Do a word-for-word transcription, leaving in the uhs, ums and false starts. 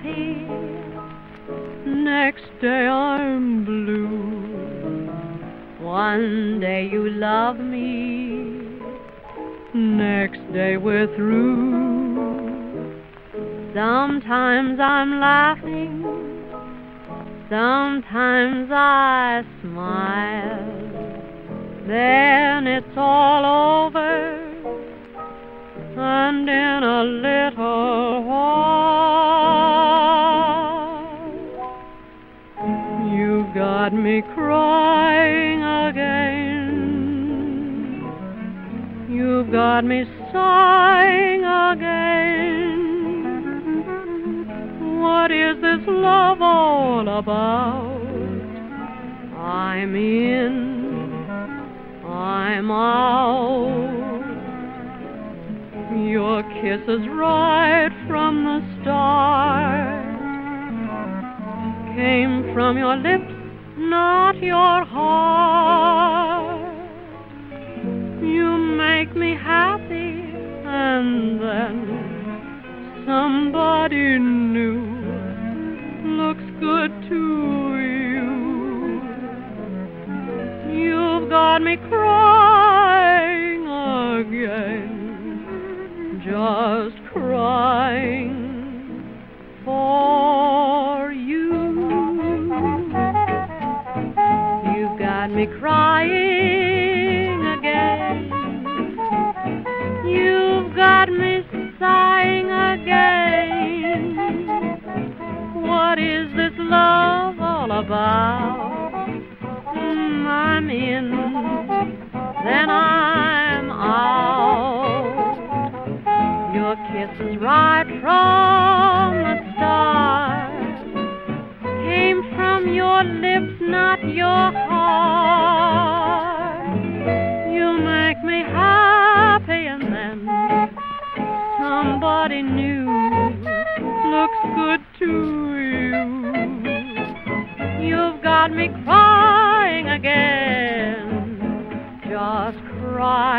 happy, next day I'm blue. One day you love me, next day we're through. Sometimes I'm laughing, sometimes I smile, then it's all over, and in a little while you've got me crying again. You've got me sighing again. What is this love all about? I'm in, I'm out. Your kisses right from the start came from your lips, not your heart. You make me happy, and then somebody new looks good to you. You've got me crying again, just crying for you. You've got me crying again. You've got me sighing again. What is this love all about? Mm, I'm in, then I'm out. Your kisses right from the start came from your lips, not your heart. You make me happy, and then somebody new looks good to you. You've got me crying again, just crying